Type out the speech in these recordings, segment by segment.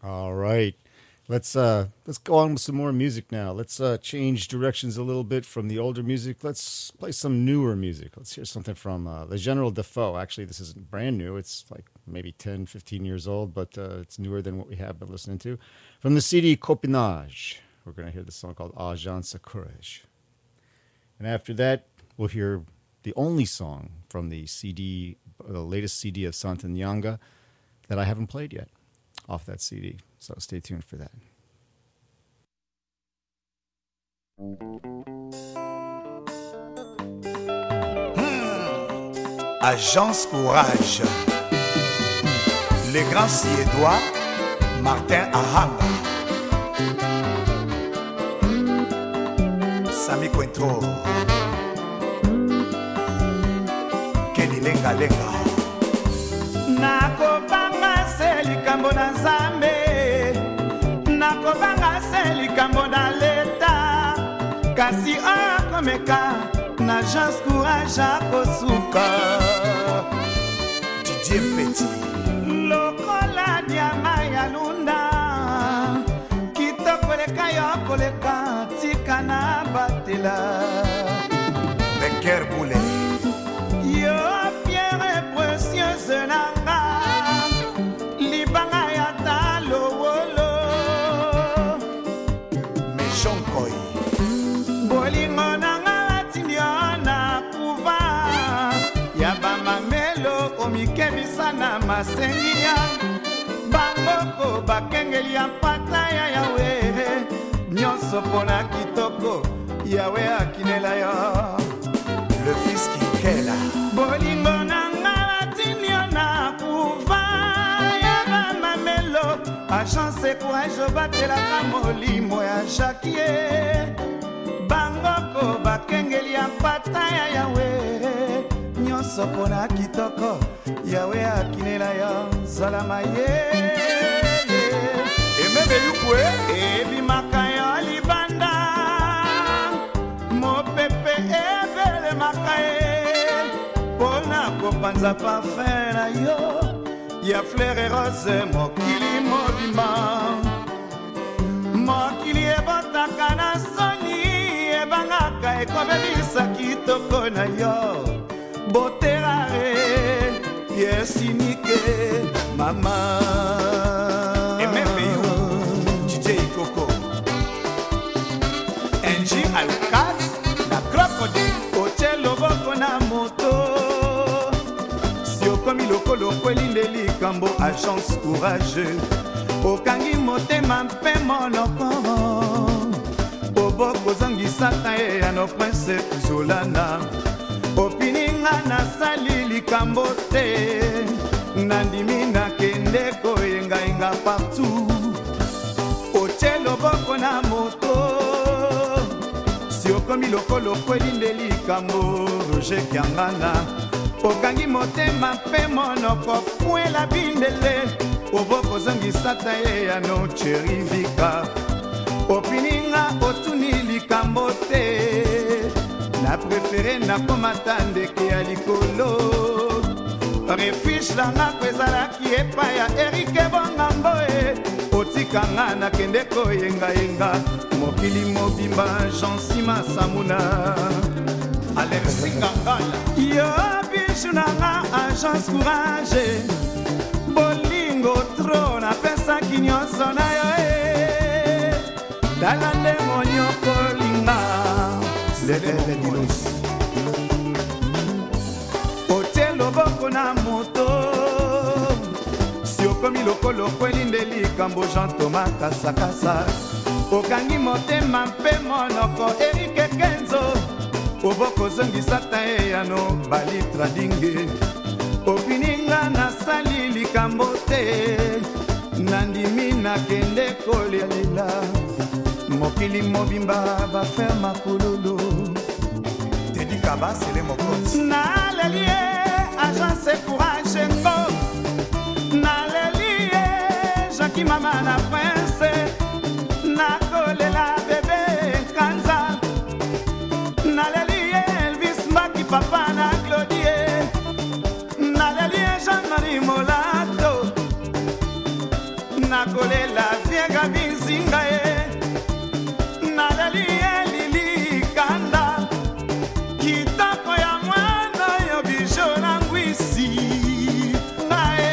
All right. Let's go on with some more music now. Let's change directions a little bit from the older music. Let's play some newer music. Let's hear something from the General Defoe. Actually, this isn't brand new. It's like maybe 10, 15 years old, but it's newer than what we have been listening to. From the CD Copinage, we're going to hear the song called Agence Courage. And after that, we'll hear the only song from the CD, the latest CD of Santanyanga that I haven't played yet off that CD. So stay tuned for that. Agence Courage. Les grands Suédois, Martin Ahanga. Sami Cointreau. Kenny Lenga Lenga. Nakobanga se likambo na Nzambe, nakobanga se likambo na leta, kasi akomeka na Agence Courage akosuka. Didier Petit. Lokola nyama ya lunda, kitoko leka yo koleka tika na batela. Becker Boulet. Yo pierre précieuse nanga, libanga ya talowolo. Méchant Koy. Bolingo nanga latiniona kuva, ya bamamelo omikebisa na masenginya. Bangoko bakengeli ya mpata ya Yawe, nyonso pona kitoko, Yawe akinela yo. Le fils Kinkela. Bolingo nanga latinio na kuva ya bamamelo, Agence Courage batelaka molimo ya Jackie. Bangoko bakengeli ya mpata ya Yawe, nyonso pona kitoko, Yawe akinela yo. Zalama ye Emebe Yukwe. ebimaka yo libanda, mopepe ebele makae, pona kopanza parfum na yo, ya fleur et rose mokili mobima. Mokili ebotaka na soni, ebangaka ekobebisa kitoko na yo. Boterare, pièce unique, mama. Emebe Yu. DJ Ikoko. NG Alcat, la crocodile, oche loboko na moto. Si okomi lokolo kwelinde likambo Agence Courage, okangi motema mpe monoko, oboko zangisaka ye ya no prince Zolana. Opininga nasali likambo te, nandimi nakende koyengayenga partout. Oche loboko na moto, si okomi lokolo kwelinde likambo Roger Kiangana, okangi motema mpe monoko fuela bindele, oboko zangisata ye ya no cherivika. Opininga otuni likambo te, na prefere na komata ndeke ya likolo. Refuge langa kwezalaki epai ya Erike Bongamboe, otikanga nakende koyengayenga mokili mobimba Jean-Sima Samuna. Alexis Kangala. Yo bishu nanga Agence Courage, bolingo tro napesaki nyonso na yo tala nde monyokolinga Zedele Dinos. otie loboko na moto, si okomi lokolo kwelinde likambo Jean Thomas Kasakasa, okangi motema mpe monoko Erike Kenzo, oboko zongisata ye ya no balitra dinge. Opininga nasali likambo te, nandimi nakende kolelela, mokili mobimba baferma kululu. Teddy Kaba, c'est les mokots. Nalelie Agence Courage ngo, nalelie Jackie Mama na Prince, nakolela bebe Kanza, nalelie Elvis Maki papa na Claudie, nalelie Jean-Marie Molato, nakolela vienga bizinga ye naleli elili kanda kitoko ya mwana yo bijo na ngwisi ngae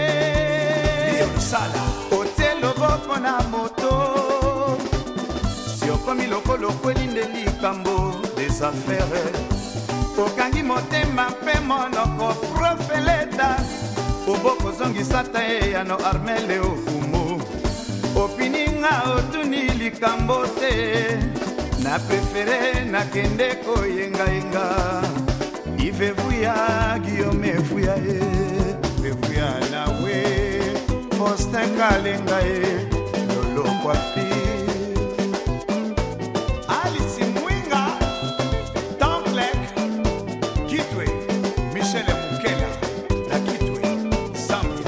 yosala ote loboko na moto si okomi lokolo kweli nde likambo des affaires okangi motema mpe monoko profeleta oboko zongisa ta ye yano armele ofumo opininga otuni likambo te na prefere nakende koyengayenga ivevuya Guillaume evuya ye vevuya nawe Faustin Kalenga ye lolo kwafi Alice Mwinga Templek Kitwe Michel Mukela na Kitwe Zambia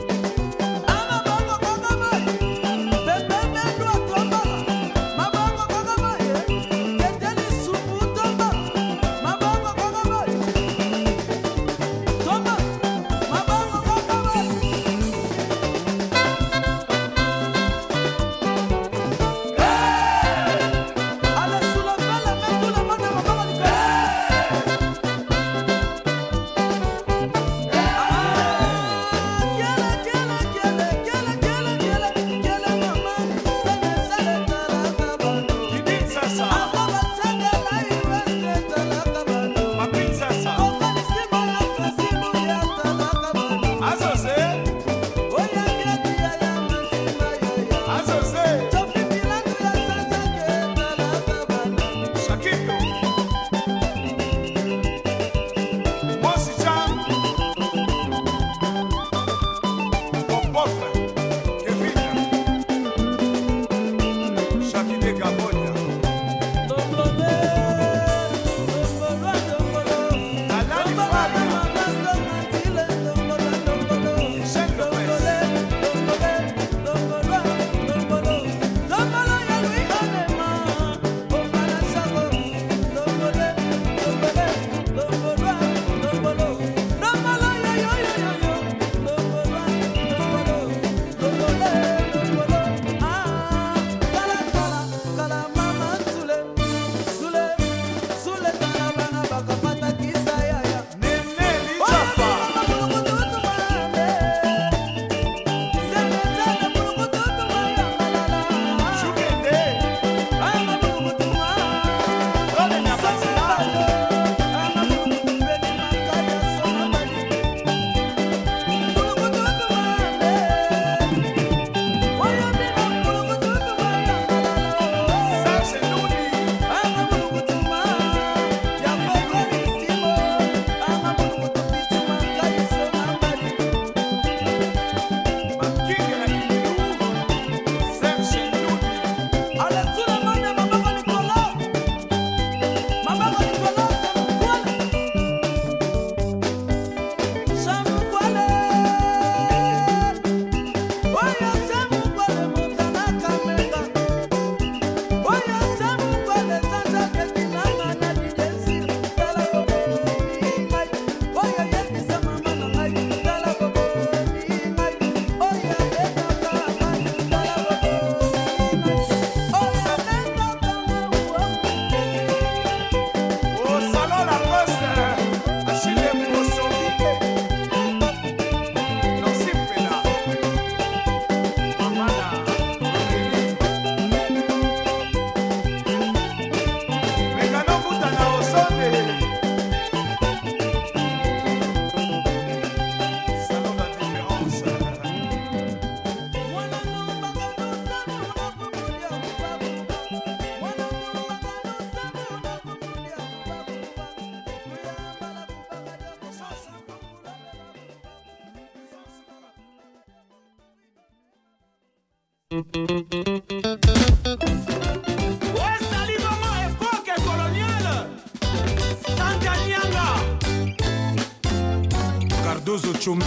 Cardozo Chombe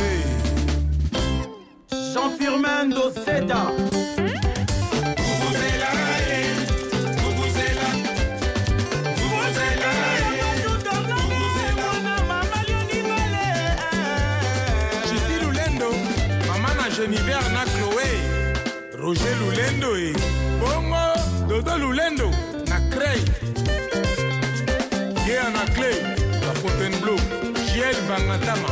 Jean-Firmin Doseda Gissi Lulendo Maman na Geniver na Chloé Roger Lulendo et Bongo Dodo Lulendo na Crey Guéa na Clé la Fontainebleau Giel Bangatama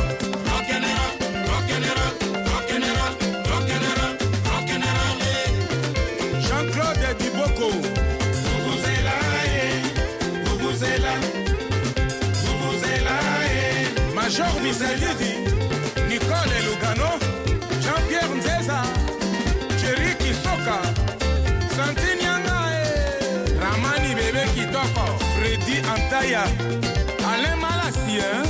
Jean-Claude Diboko vous êtes là, vous êtes là, vous êtes là. Major Misalidi Nicole Lugano Jean-Pierre Nzeza Jerry Kisoka Santini Angae Ramani Bebe Kitoko Freddy Antaya Alain Malassien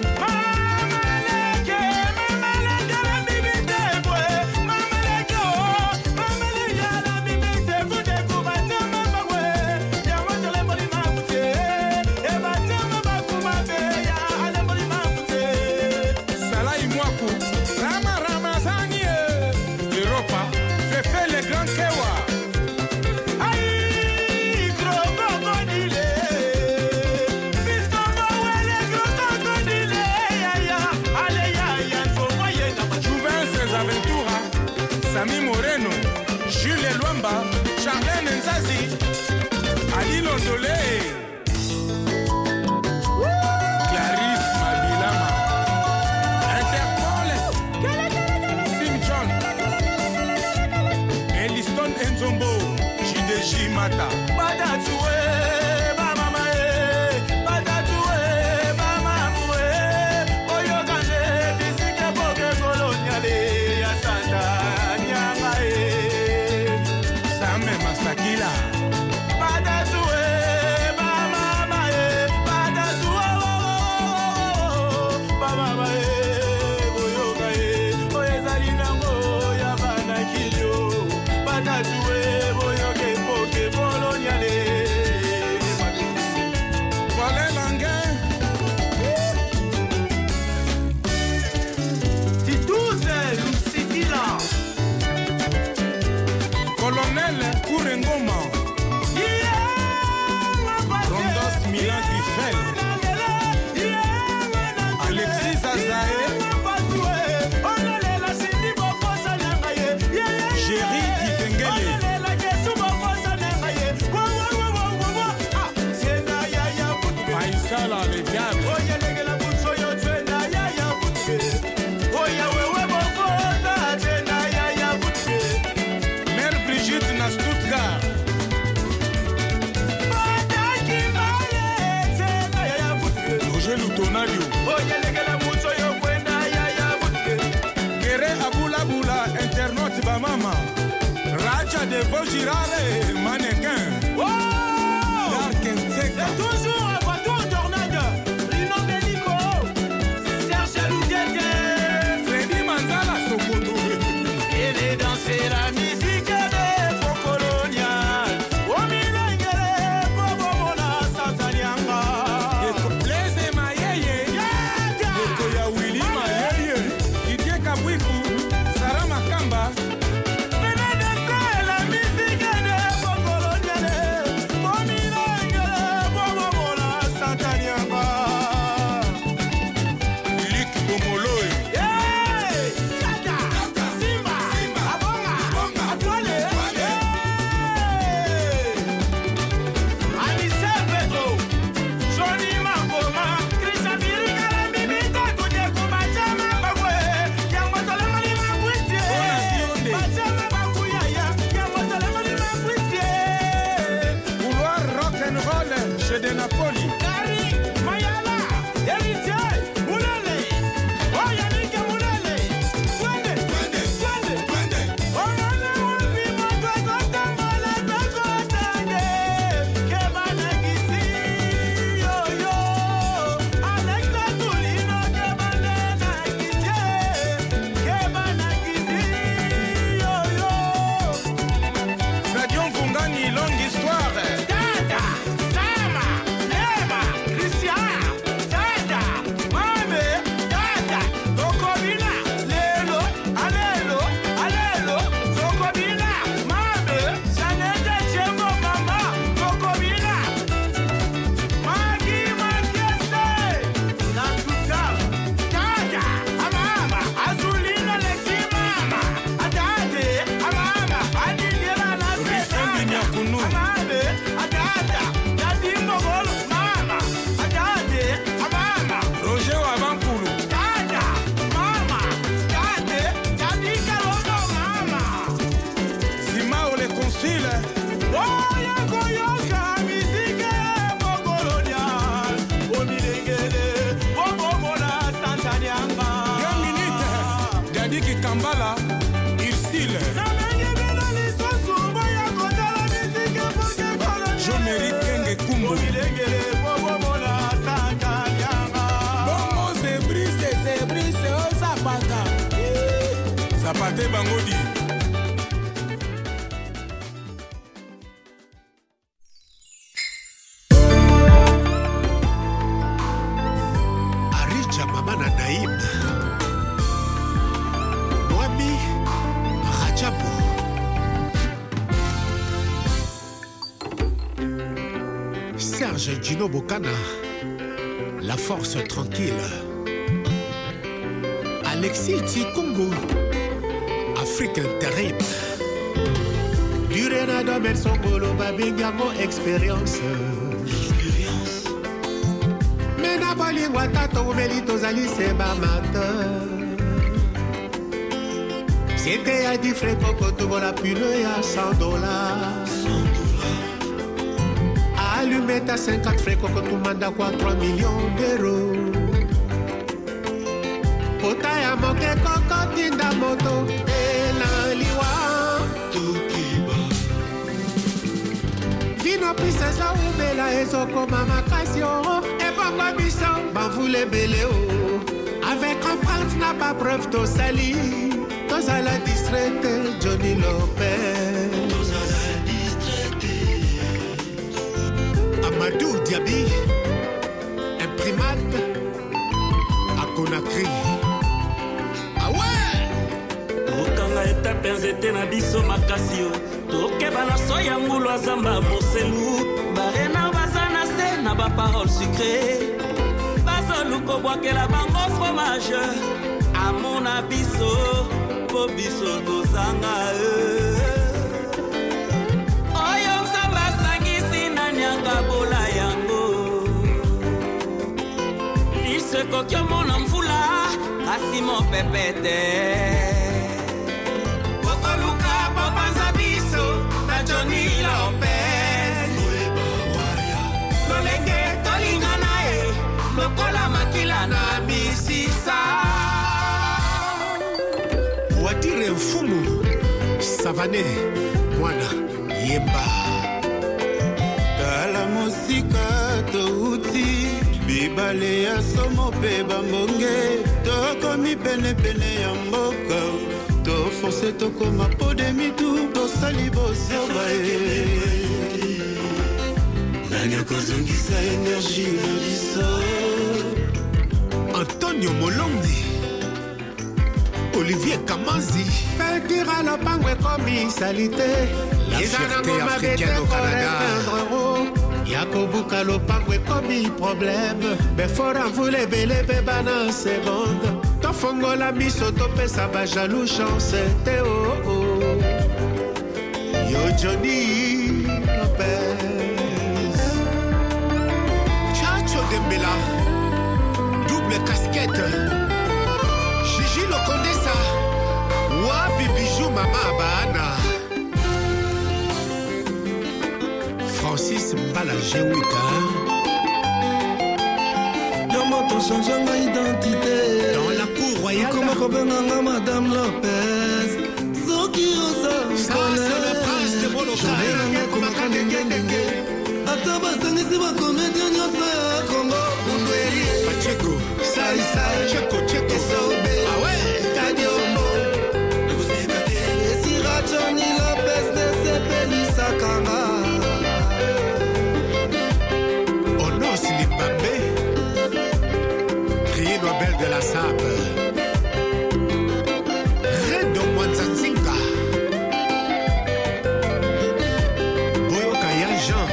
Sami Moreno, Jules Luamba, Charlène Nzazi, Ali Londolé, Clarisse Mabilama, Interpol, Sim John, Eliston Enzombo, JDJ Mata, Badatoué, Mamamae, Badatoué, Mamamoué, Oyogane, Bisike Boke Coloniale, Yasanda. Masakila Badazoué Mama Mae Badazoué Mama Mae Boyogae Oyezali nango Yabana Kilio Badazoué Boyoge Poke Bolonyale Wale Langue Titouze Lucidila Colonel Kourengoma Rondos Milan Griffel Alexis Azae Jerry Difengele Faisala le diable Brigitte na Stuttgart Roger Lutonario Gere Abula Bula Internaute Bamama Raja de Vojirare Mannequin Dark Nseka Toujours un bateau tornade Lino Belico Serge Loudete Freddy Manzala Sokoto Il est dansé la musique des Pocolonial Ominengere Bobomola Santanianga Eko Blaise Mayeye Eko ya Willy Mayeye Didier Kabwiku Sarah Makamba Venez danser la musique des Pocolonial Ominengere Bobomola Santanianga Lick Bomoloe Simba Abonga Mambala, Ursule. Jean-Marie Kenge Kumbo. Bongo Zebrise, oh Zapata. Zapate Bangodi. Arija Mamana Naïm. Noami Rajabu. Serge Gino Bokana, La Force Tranquille. Alexis Tikongo, Afrique Terrible. Durenado Mersongolo, Babingango Expérience. Mena Bolingwa Tato Melito Zali Sebamata. C'était à 10 frais pour tout la pule à $100. Allumette à 50 frais pour tout manda quoi 3 millions d'euros. Pota ya moke kokotinda moto elaliwa tukiba. Vino princesa ubela ezokoma makasio. Et bongo biso bavule beleo. Avec empreinte n'a pas preuve to sali. Tous à la distraite Johnny Lopez. Tous à la distraite Amadou Diaby. Imprimante à Conakry. Ah ouais. Tokanga etape nzete na biso makasio. Tokeba na soya ngulu azamba moselu. Barena bazana se na ba parole sucrée. Bazoluko bwakela bango fromage. Amona biso. Biso tozanga oyo msamba sangisi na nyanga bola yango lise kokyo mona mvula kasi mopepete kokoluka babanza biso na Johnny Lopez lolenge tolingana lokola makila na misisa Watire Mfumu Savane Mwana Yemba Tala mosika touti Bibale ya somo pe bambonge Tokomi pene pene ya mboka Toforce tokoma po de mitu Tosali bosoba Nani akozongisa energie na biso Antonio Molongi Olivier Kamanzi Pekira lopangwe komi salite La fierté africaine au Canada Yakobuka lopangwe komi problème Befora voule bele bebana seconde Tofongola miso topesa ba jaloux chance te oh oh Yo Johnny Lopez Chacho Dembela Double casquette Gigi Lokondesa Wapi bijou mama Abana Francis Mbala Jewika Yomoto change ma identité Dans la cour royale Comment kobenanga Madame Lopez Zoki osa Ça c'est le prince de Molokai Ata basangisi ba comédien nyonso ya Congo Pacheco Sai Sai Checo Checo Ah ouais Kadiombo Esira Johnny Lopez de Sepelisa Kanga Onos Libambe Prix Nobel de la Sable Redo Mwanzanzinga Boyo Kaya Jean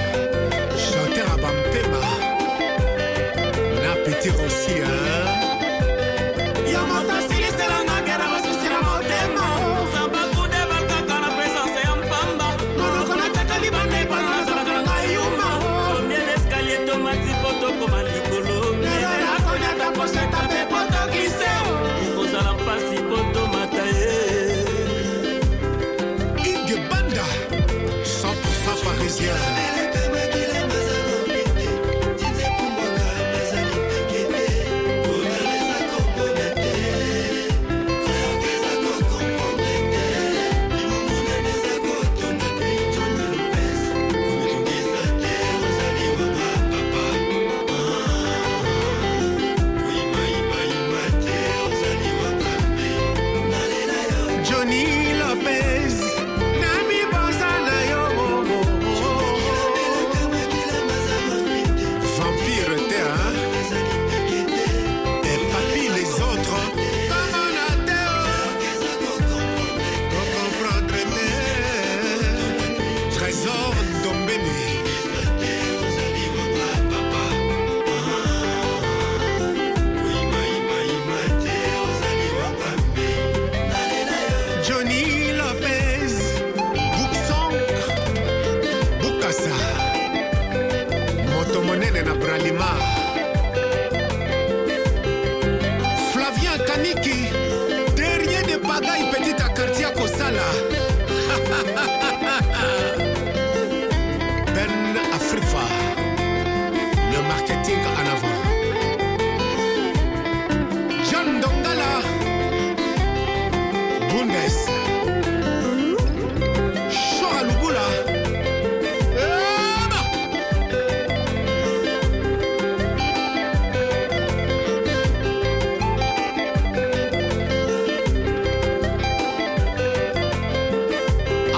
Chanteur à Bampema Na Petit aussi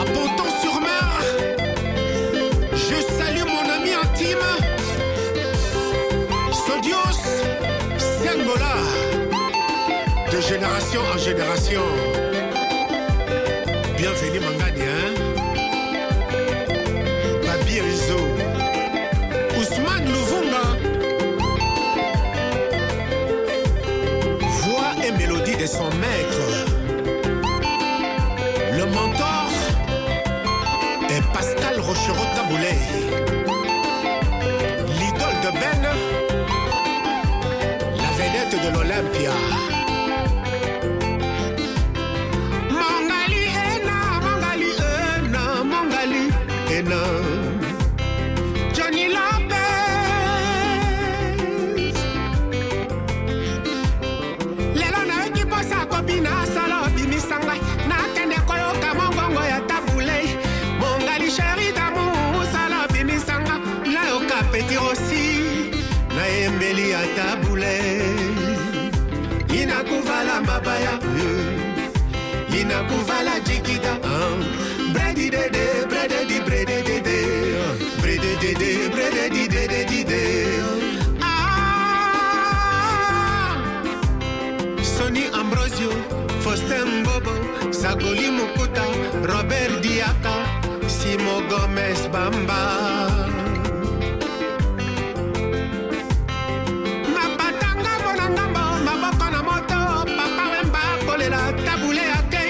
Ponton-sur-Mer, je salue mon ami intime, Sodios Sengola, de génération en génération. Bienvenue Mangani, hein? Babi Rizzo, Ousmane Louvunga. Voix et mélodie de son maître. Le mentor est Pascal Rochereau-Taboulé. L'idole de Ben, la vedette de l'Olympia. Johnny Lopez lelo na ekiposa kobina sala bimisanga na kende koyoka mongongo ya tabule mongali chéri d'amour sala bimisanga na yoka petit aussi na embeli ya tabule inakuvala mabaya inakuvala jikida bredi dede bredi di bredi dede bredi dede bredi di dede dede Sonny Ambrosio Faustin Bobo Sagoli Mukuta Robert Diaka Simo Gomez Bamba Mapatanga bonangambo maboko na moto papa wemba kolela tabule akei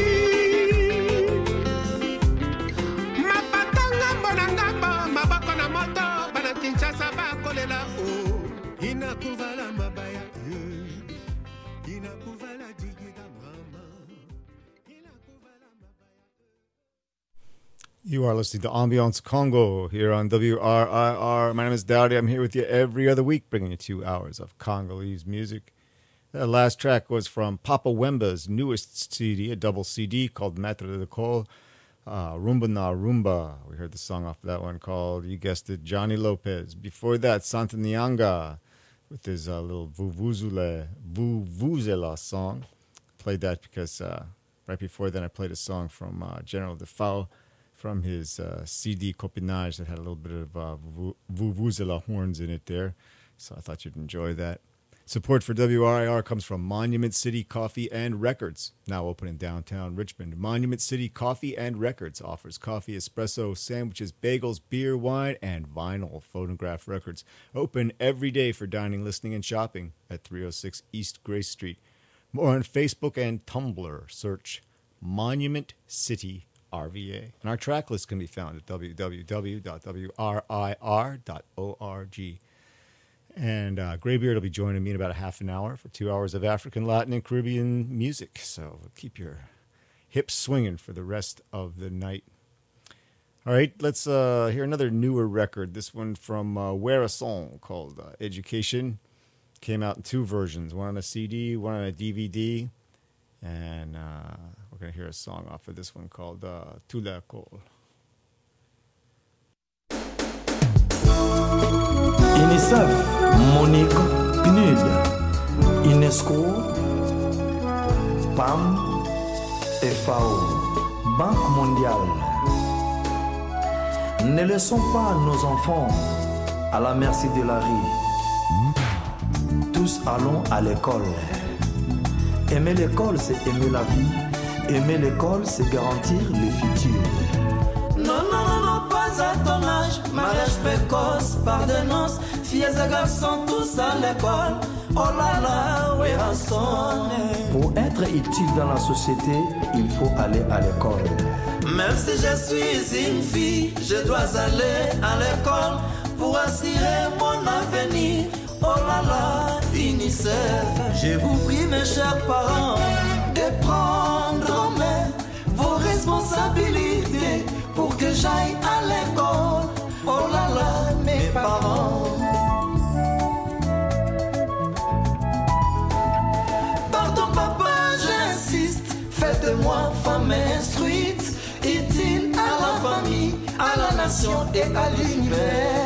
You are listening to Ambiance Congo here on WRIR. My name is Dowdy. I'm here with you every other week, bringing you 2 hours of Congolese music. That last track was from Papa Wemba's newest CD, a double CD called Maître de Col, Rumba Na Rumba. We heard the song off of that one called, you guessed it, Johnny Lopez. Before that, Santa Nyanga with his little Vuvuzela song. Played that because right before then I played a song from General Defoe from his CD Copinage that had a little bit of Vuvuzela horns in it there. So I thought you'd enjoy that. Support for WRIR comes from Monument City Coffee and Records, now open in downtown Richmond. Monument City Coffee and Records offers coffee, espresso, sandwiches, bagels, beer, wine, and vinyl phonograph records. Open every day for dining, listening, and shopping at 306 East Grace Street. More on Facebook and Tumblr. Search Monument City RVA. And our track list can be found at www.wrir.org. And Greybeard will be joining me in about a half an hour for 2 hours of African, Latin, and Caribbean music. So keep your hips swinging for the rest of the night. All right, let's hear another newer record. This one from Wear a Song called Education. Came out in 2 versions, one on a CD, one on a DVD. And we're going to hear a song off of this one called Tout la Col. UNICEF, Monique, PNUD, UNESCO, PAM, FAO, Banque mondiale. Ne laissons pas nos enfants à la merci de la rue. Tous allons à l'école. Aimer l'école, c'est aimer la vie. Aimer l'école, c'est garantir le futur. Non, non, non, non, pas à ton âge. Mariage précoce, par de noces. Filles et garçons, tous à l'école. Oh là là, oui, rançon. Pour être utile dans la société, il faut aller à l'école. Même si je suis une fille, je dois aller à l'école pour assurer mon avenir. Oh là là, UNICEF. Je vous prie, mes chers parents, de prendre en main vos responsabilités pour que j'aille à l'école. Oh là là, mes parents. Pardon papa, j'insiste, faites-moi femme instruite, utile à la famille, à la nation et à l'univers.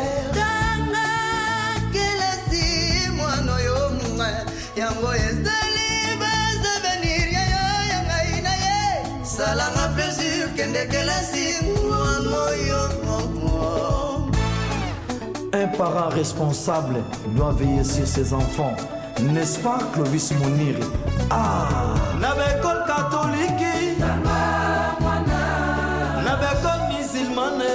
Salanga plaisir, kende Un parent responsable doit veiller sur ses enfants. N'est-ce pas, Clovis Mounir? Ah! Na l'école catholique, na l'école musulmane,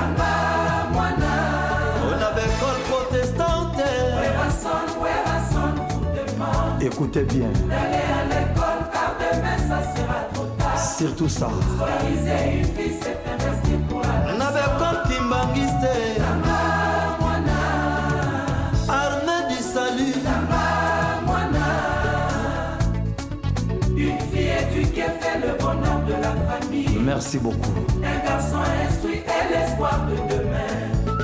na l'école protestante. Écoutez bien. D'aller à l'école car demain ça sera trop tard. Surtout ça. Scolariser une fille c'est investir pour la nation. Na l'école Kimbangiste, armée du salut. Une fille éduquée fait le bonheur de la famille. Merci beaucoup. Un garçon instruit est l'espoir de demain.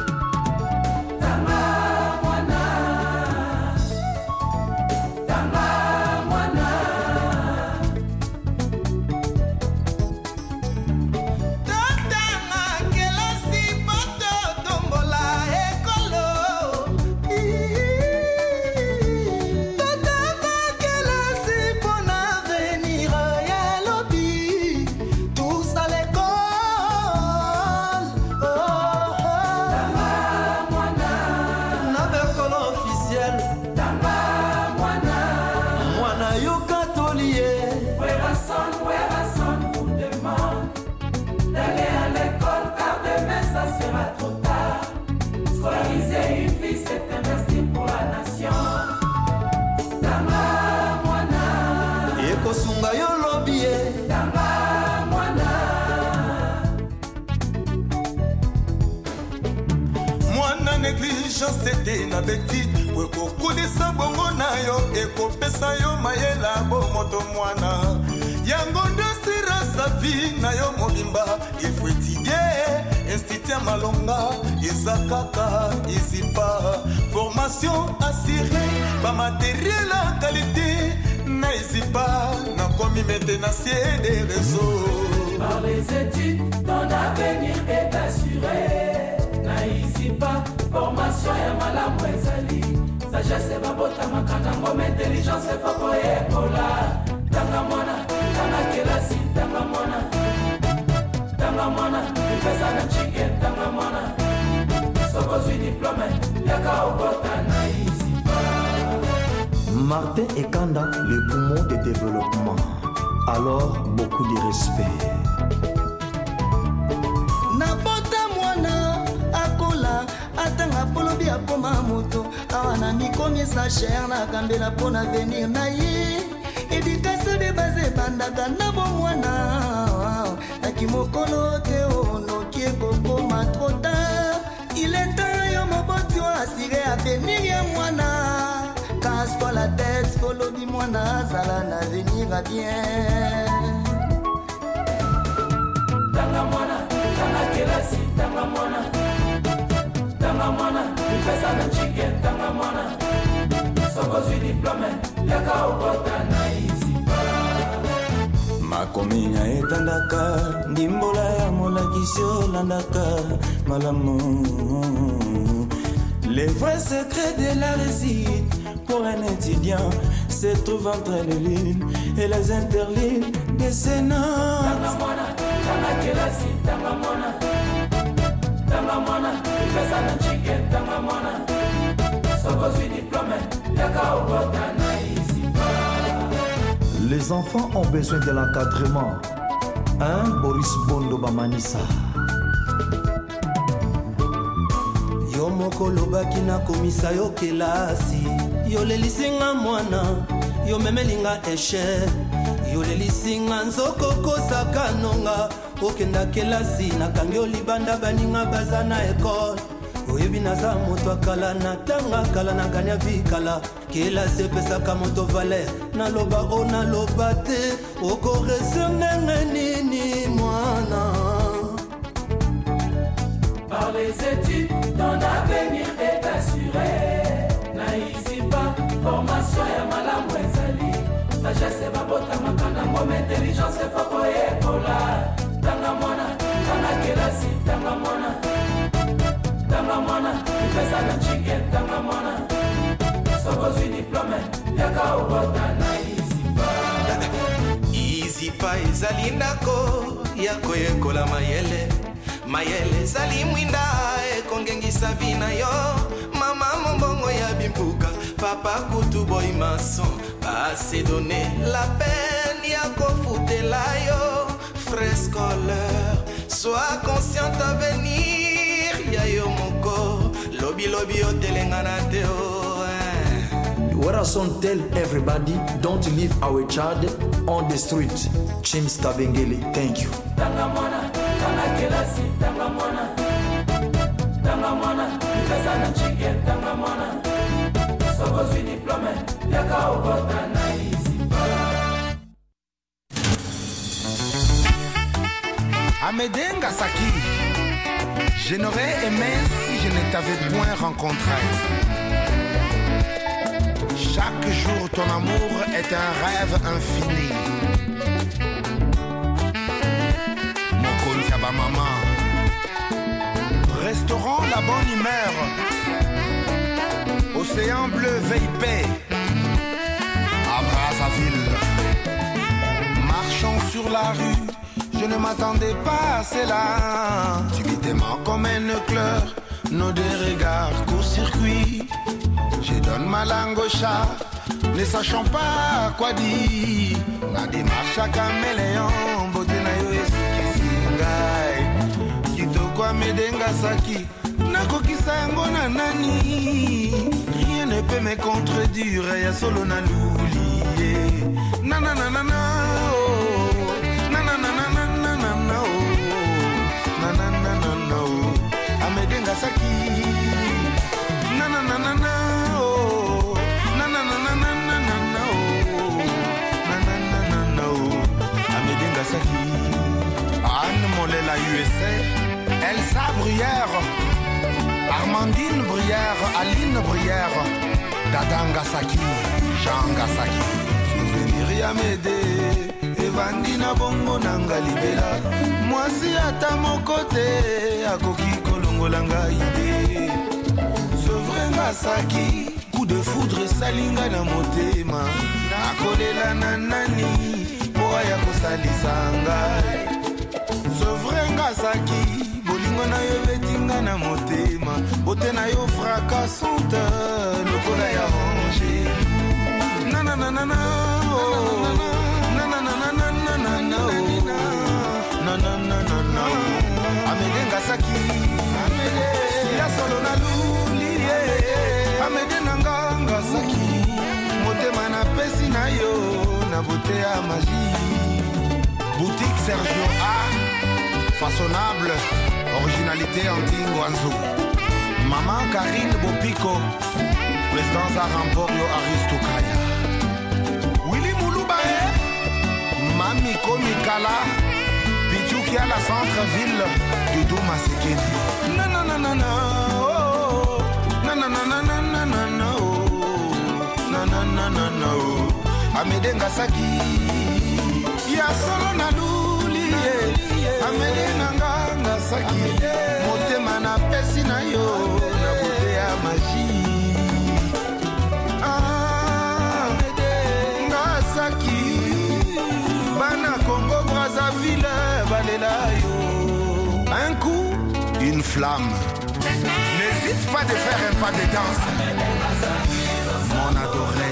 C'était na bêtise, we kokulisa bongo na yo, ekopesa yo mayela bo moto mwana. Yango ndosira sa vie na yo mobimba, il faut étudier, institut malonga, izakaka, izipa. Formation assurée, ba matériel à qualité, na izipa, na komi maintenancier des réseaux. Par les études, ton avenir est assuré. Na izipa. Formation ya malamu ezali. Sagesse babota makanda ngoma intelligence foko ekola. Tanga mwana, tanga kelasi, tanga mwana. Tanga mwana, pesa na chicken, tanga mwana. Soko zui diplôme, yaka obota na izipa. Martin Ekanda, les poumons de développement. Alors, beaucoup de respect. Atanga polobi akoma moto awana mikomi sa cher na kambela pona venir na ye éducation de base bandaka na bomwana akimokolo te onoki ekokoma trop tard. Il est temps yo moboti assuré avenir ya mwana casse-toi la tête polobi mwana azala na venir à bien. Tanga mwana, tanga kelasi, tanga mwana. Tanga mwana, pesa na chicken, tanga mwana. Soko zui diplôme, yaka obota na izipa. Makomi na etandaka, ndimbola ya molakisi olandaka malamu. Les vrais secrets de la réussite pour un étudiant se trouvent entre les lignes et les interlignes des sénats. Tanga mwana, tanga kelasi, tanga mwana. Tanga mwana, pesa na chicken, tanga mwana. Soko zui diplôme, yaka obota na izipa. Les enfants ont besoin de l'encadrement. Hein, Boris Bondo Bamanisa. Yo moko lobaki na komisa yo kelasi. Yo lelisinga mwana, yo memelinga échec. Yo lelisinga nzoko kosaka nonga. Okenda kelasi nakangi olibanda baninga baza na ekole. Oyebi naza moto akala na tanga kala na ganya vikala. Kelasi epesaka moto valer naloba o naloba te. Okorese ndenge nini mwana. Par les études, ton avenir est assuré. Na izipa, formation ya malamu ezali. Sagesse babota makanda ngoma intelligence foko ekola. Tanga mwana, tanga kelasi, tanga mwana. Tanga mwana, pesa na chicken, tanga mwana. Soko zui diplôme, yaka obota na izipa. Easy lipa ezali ndako ya koyekola mayele mayele ezali mwinda ekongengisa vina yo mama mombongo ya bimpuka papa kutu boy mason ase donné la peine ya kofutela yo frescoleur sois conscient à venir ya yo moko lobi lobi otelenga na teo. Werason tell everybody don't leave our child on the street. Chims Tabengele, thank you. Tangamona, Tangakelasi, Tangamona, Tangamona, Pesa chicken, Tangamona, Sokosi diplôme, Yaka Obota na Isipa. Amédée Saki, je n'aurais aimé si je ne t'avais point rencontré. Chaque jour, ton amour est un rêve infini. Mokon Saba Maman. Restaurant La Bonne Humeur. Océan Bleu VIP. À Brazzaville. Marchons sur la rue, je ne m'attendais pas à cela. Tu étais mort comme un éclair, nos deux regards court-circuit. Je donne ma langue au chat, ne sachant pas quoi dire. Na démarche à caméléon, beauté na yo esukisi ngai. Kitoko Amédée Saki, nakokisa yango na nani. Rien ne peut me contredire, ya solo na lulie. Na na na na na oh. Na na na na na na na na oh. Na na na na na oh. Amédée Saki. Na na na na na. Anne Molela USA, Elsa Bruyère, Armandine Bruyère, Aline Bruyère, Dadanga Saki, Jean Gasaki. Souvenir Amédée, Evandina Bongo Nanga Libela. Moi si à ta mon côté, à Koki Kolongolanga idée. Sevrin Gasaki, coup de foudre salinga na motema. Nakolela nanani. Ya kosalisa ngai Sevrin Gasaki bolingo na yo betinga na motema bote na yo fracassante lokola ya range na na na na na na na na na na na na na na na na Amédée Gasaki ya solo na luli Amédée nanga Gasaki motema na pesi na yo na beauté à magie. Boutique Sergio A, façonnable, originalité Antingwanzo. Maman Karine Bopiko, présidence à Ramporio Aristokaya. Willy Mouloubae, Mami Komikala, Pichouki à la centre-ville du Douma Sekeni. Na na na na na, oh, na na na na na na na na, oh, na na na na na, oh. Amédée Saki, ya solo na luli Amédée Nanga Saki, motema na pesi na yo na beauté ya magie. Amédée Saki, bana Congo Brazzaville balela yo. Un coup, une flamme. N'hésite pas de faire un pas de danse, mon adoré.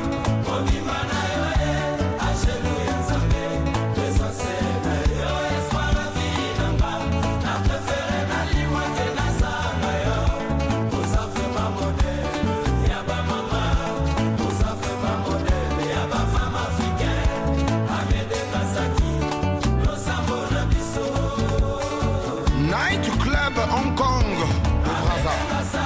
Hong Kong, Brazza.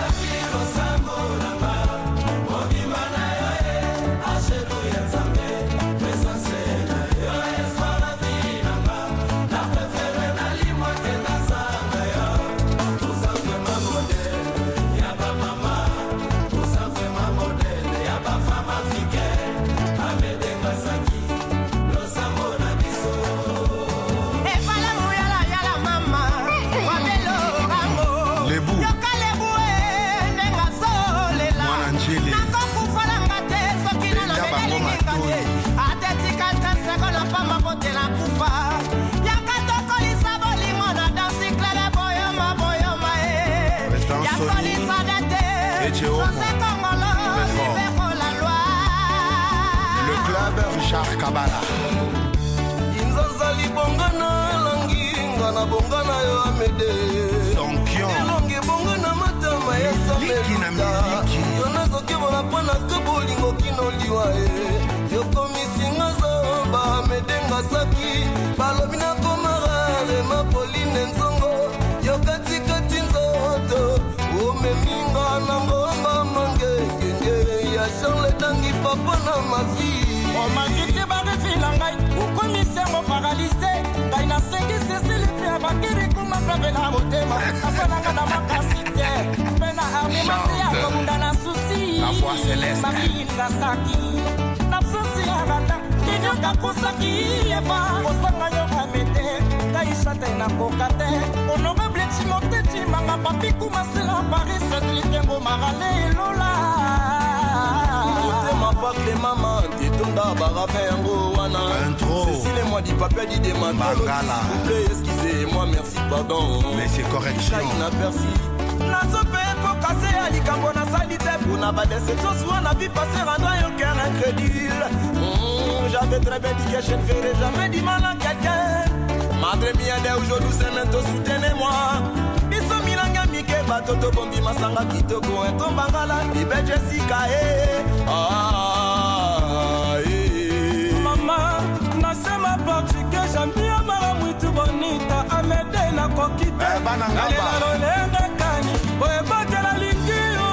mabala inzaza libongana langinga na bongana yo amede elonge bongana matama yasamelika yo nazokebola mpo na kabolingo kinoliwa yokomisinga zoba amedenga saki balobi nakomarare mapoline nzongo yo katikati nzoto omeminga na ngomba mangengenge ya charle tangi papa na mavi omangite barefila ngai okomisengo paralise ngai nasengi sesilifi ya bakirikumaplavela motema asalanga na makasi te mpe na armemate ya komunda na susi mariingasaki na susi ya rata kinyoka kosaki eva kosanga yo amete ngai chate na koka te honorable timoteti manga papikumasela paris sedrikengo marale elola bakle mama titonda barafe yango wana Cécile moi dit papa dit des Mangala s'il vous plaît excusez-moi merci pardon mais c'est correction na merci nazope pour casser à likambo na salite pour na ba déception soit na vie passer rendant yo cœur incrédule j'avais très bien dit que je ne ferai jamais du mal à quelqu'un madre mia de aujourd'hui c'est maintenant soutenez-moi biso milanga mike batoto bombi masanga kitoko etombangala bibe Jessica mama nasema portugais jambia mara mwitu bonita amede na kokite alela lolenga kani oebatela lingio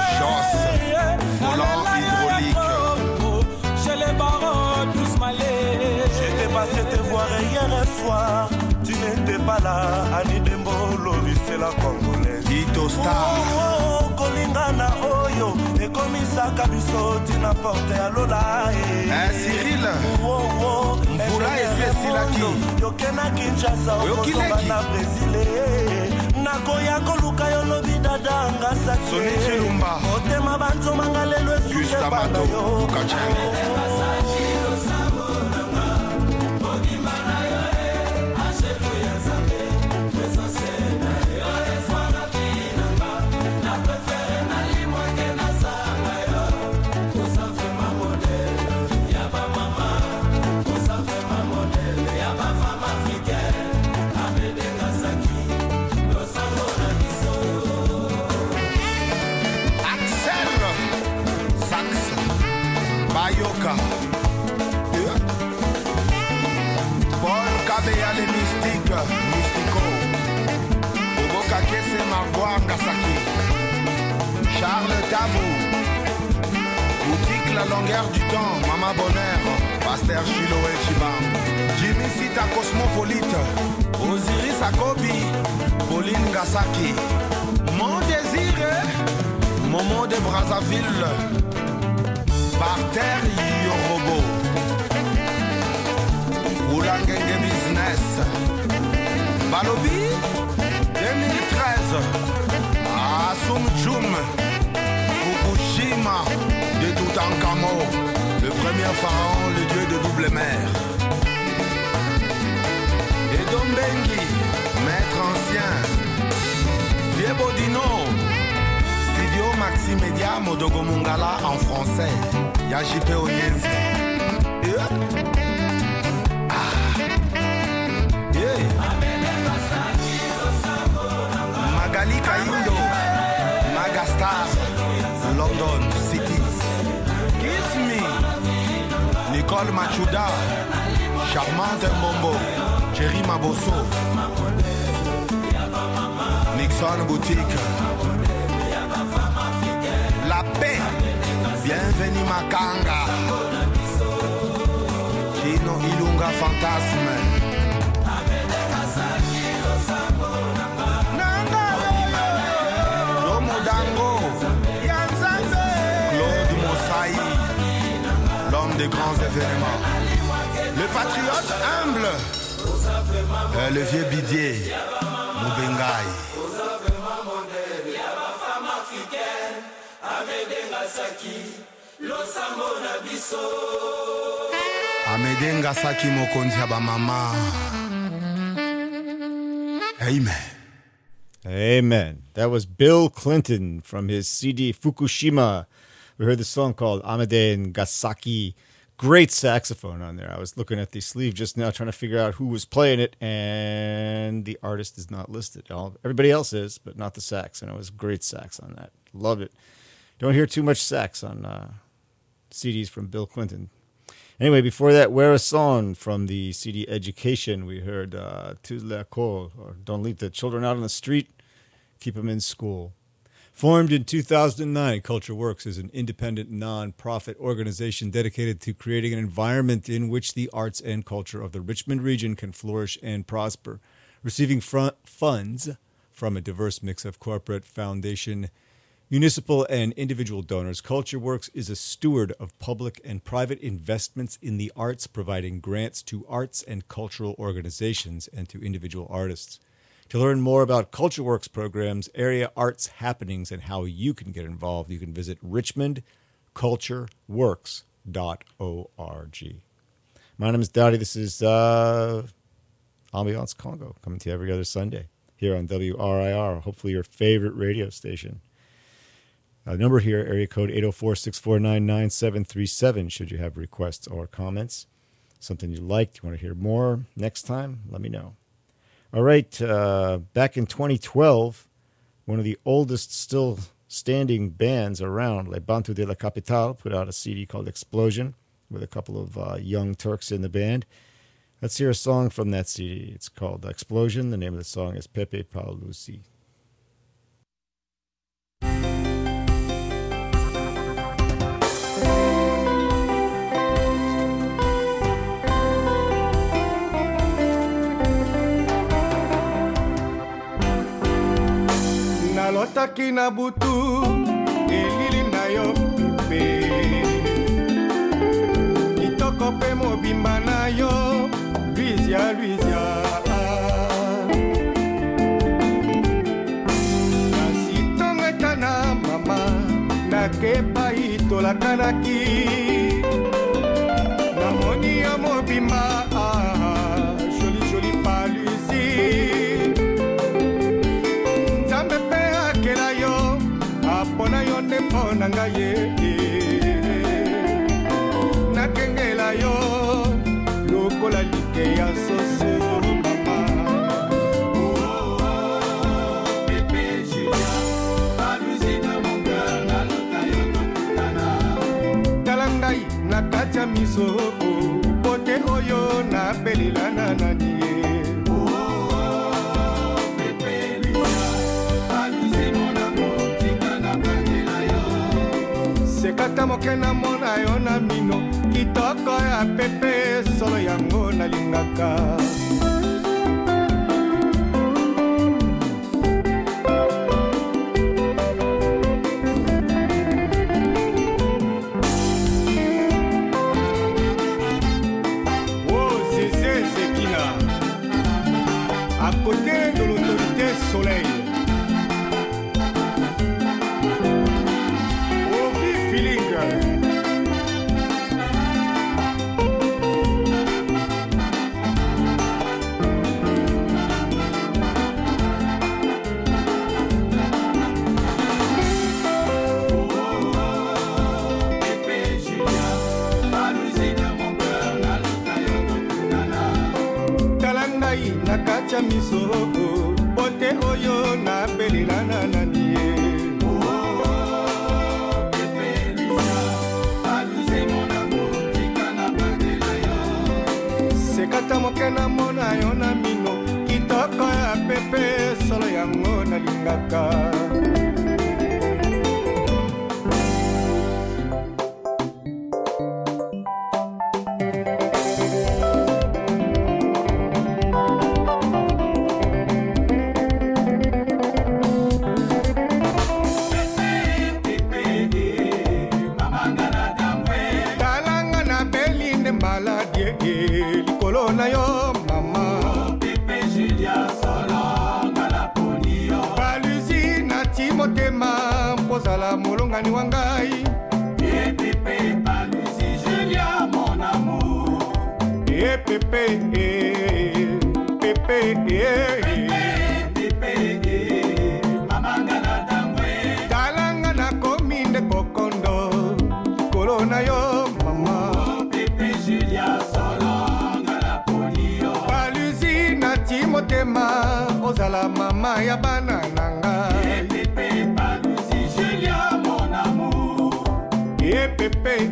volant hydraulique chez les barons douce-malais j'étais passé te voir hier soir tu n'étais pas là Annie Dembolo c'est la congolaise Tito Star kolingana oyo ekomisaka biso tina porte ya lola Cyril mvula esesilaki yokena Kinshasa okozonga na Brésil nakoya koluka yo lobi dadanga saki otema banzomanga lelo esuke bana yo Paul Kabeya les mystiques, mystico Oboka Kese Marbois Ngasaki Charles Tabou Boutique La Longueur du Temps, Mama Bonheur Pasteur Chiloé Chibam Jimmy Sita Cosmopolite Osiris Akobi Pauline Ngasaki Mon désir Momo de Brazzaville Parterre Yorobo Oulangenge Business Balobi 2013 Asum Jum Fukushima de Toutankhamon le premier pharaon, le dieu de double mer Edombengi maître ancien Viebodino Studio Maxi Media Modogo Mungala en français Yajipe Onyense Magali Kaindo Magastar London City Kiss Me Nicole Machuda Charmante Mbombo Jerry Maboso Nixon Boutique La paix Bienvenue Makanga Kino Ilunga Fantasme L'homme des grands événements. Le patriote humble. Le vieux bidier. Moubengaï. Amédée Ngasaki mokonzi ba mama. Amen. Amen. That was Bill Clinton from his CD Fukushima. We heard the song called Amede Ngasaki Great saxophone on there. I was looking at the sleeve just now trying to figure out who was playing it, and the artist is not listed. Everybody else is, but not the sax, and it was great sax on that. Loved it. Don't hear too much sax on CDs from Bill Clinton. Anyway, before that, Wear a Song from the CD Education. We heard To l'école, or Don't Leave the Children Out on the Street, Keep Them in School. Formed in 2009, Culture Works is an independent, non-profit organization dedicated to creating an environment in which the arts and culture of the Richmond region can flourish and prosper. Receiving funds from a diverse mix of corporate, foundation, municipal, and individual donors, Culture Works is a steward of public and private investments in the arts, providing grants to arts and cultural organizations and to individual artists. To learn more about Culture Works programs, area arts happenings, and how you can get involved, you can visit richmondcultureworks.org. My name is Dowdy. This is Ambiance Congo, coming to you every other Sunday here on WRIR, hopefully your favorite radio station. Number here, area code 804-649-9737, should you have requests or comments. Something you liked, you want to hear more next time, let me know. All right, back in 2012, one of the oldest still standing bands around, Les Bantu de la Capitale, put out a CD called Explosion with a couple of young Turks in the band. Let's hear a song from that CD. It's called Explosion. The name of the song is Pepe Paulusi. Nalotaki na butu elili na yo pipe kitoko pe mobimba na yo Luisia kasi tongeka na mama nakepa itolakanaki namoni ya mobimba joli palusi pona yo nde mpona ngai ye nakengela yo lokola like ya soso mama Pepe Julia balusi na mon cœur nalota yo tokutana tala ngai na kati ya misoko pote oyo napelelana nani ye sekata moke na mona yo na mino kitoko ya pepe solo yango nalingaka oh Zézé Zekina à côté de l'autorité Soleil. Nakacha misoko pote oyo na belilana nani ye Pepe Lucia aluze mon amour tikana bandela yo sekata moke na mona yo na mino kitoko ya pepe solo yango nalingaka Zala molongani wangai Pepe Palusi Julia mon amour Pepe mama ngana dangwe talanga na kominde pokondo kolona yo mama Pepe ozala mama ya bana nanga Pepe Palusi Julia mon amour Pepe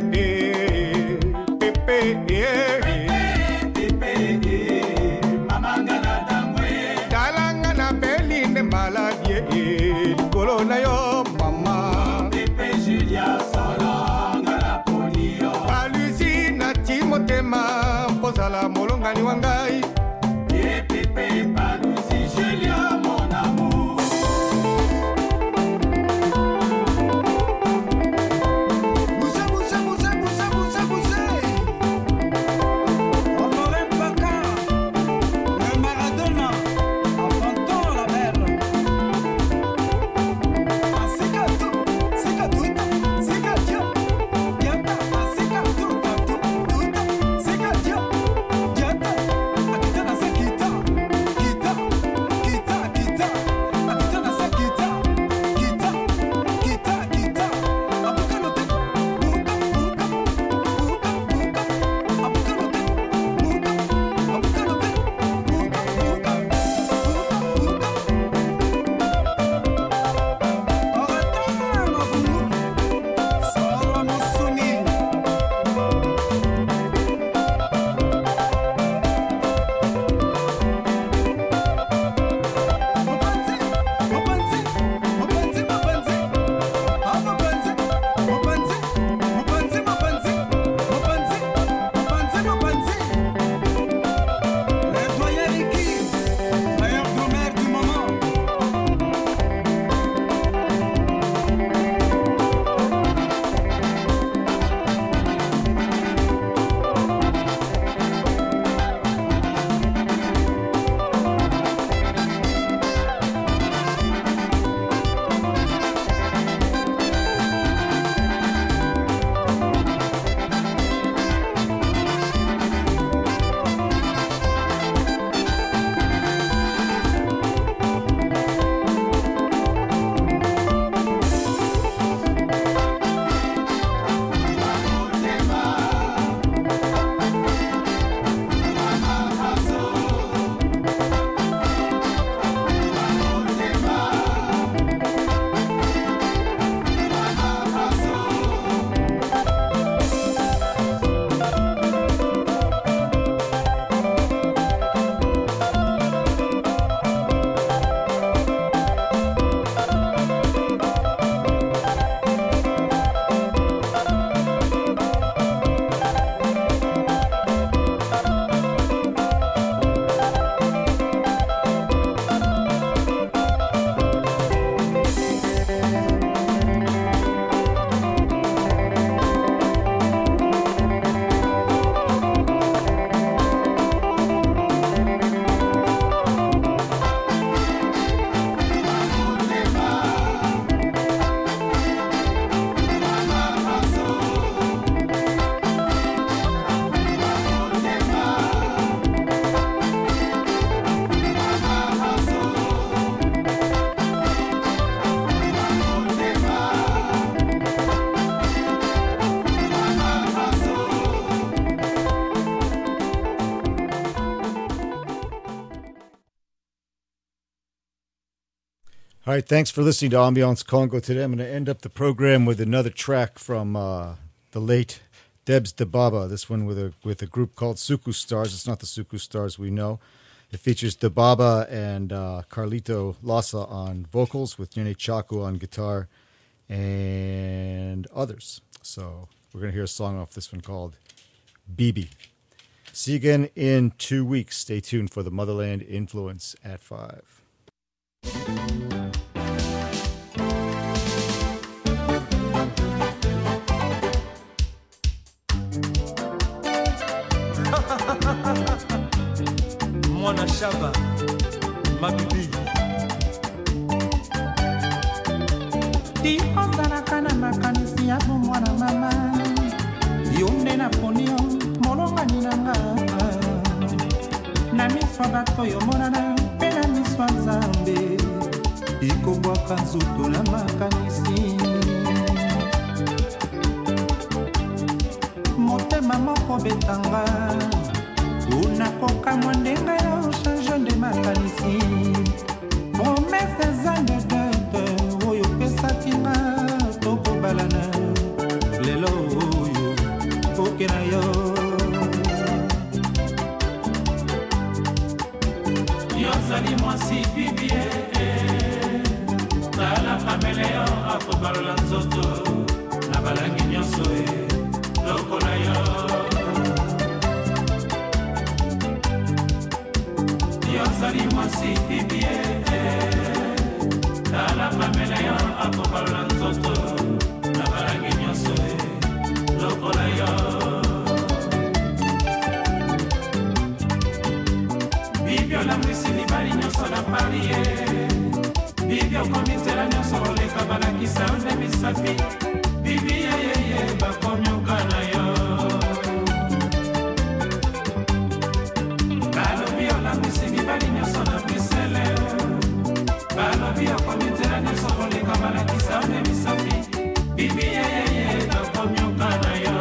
Mama ngana dangwe Talanga na beline maladie Likolo na yo mama Pepe Julia Solonga la polio Palusi na timotema Pozala molongani wangai Pepe Palusi Julia mon amour All right, thanks for listening to Ambiance Congo today. I'm going to end up the program with another track from the late Debs Dababa. This one with a group called Suku Stars. It's not the Suku Stars we know. It features Dababa and Carlito Lassa on vocals with Nene Chaku on guitar and others. So we're going to hear a song off this one called Bibi. See you again in 2 weeks. Stay tuned for the Motherland Influence at 5. Mwana Shaba, Mabibi. Ti ozalaka na makanisi ya bomwana mama yo nde naponio molongani na nga na miso ya bato oyo monana mpe na miso ya Nzambe ekobwaka nzoto na makanisi motema moko betanga unakoka mwandenga ya ochange nde makanisi kameleo akobalola nzoto na balangi nyonso lokola yo yozali mwasi bibie tala kameleo akobalola nzoto na balangi nyonso lokola yo bibio lamwisi libali nyonso na parie bibio komitela nyonso oleka balakisa nde misapi bibi yeyeye bakomyoka na yo balobi olamwisi libali nyonso na brisele balobi okomitela nyonso oleka balakisa nde misapi bibi yeyeye bakomyoka na yo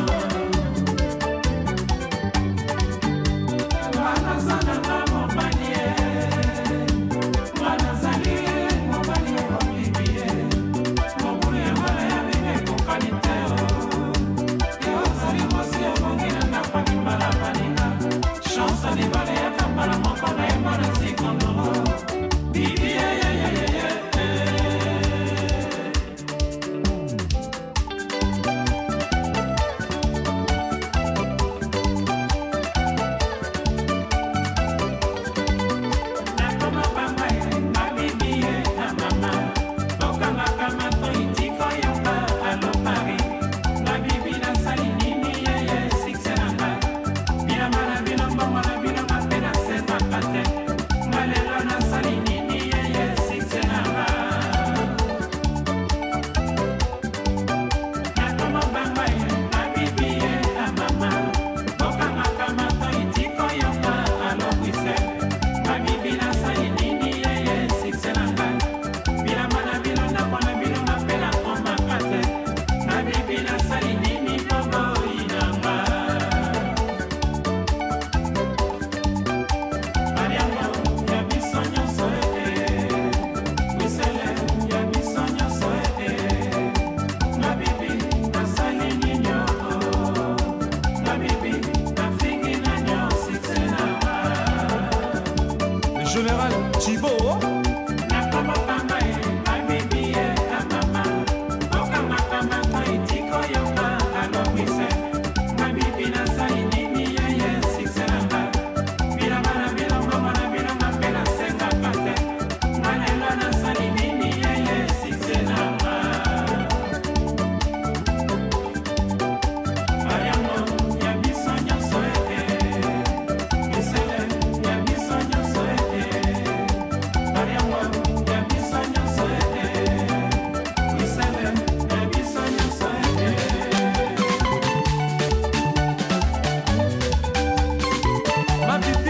Général Thibault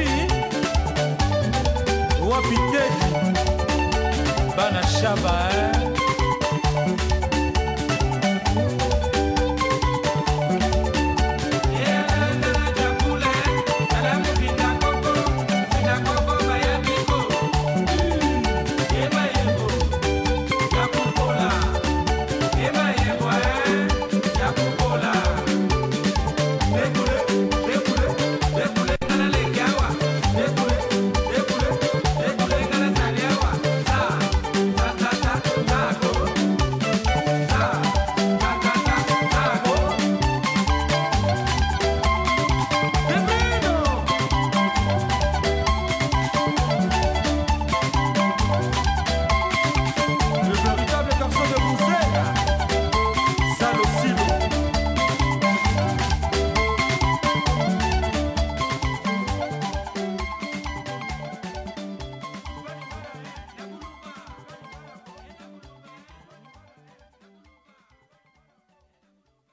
Bana Chaba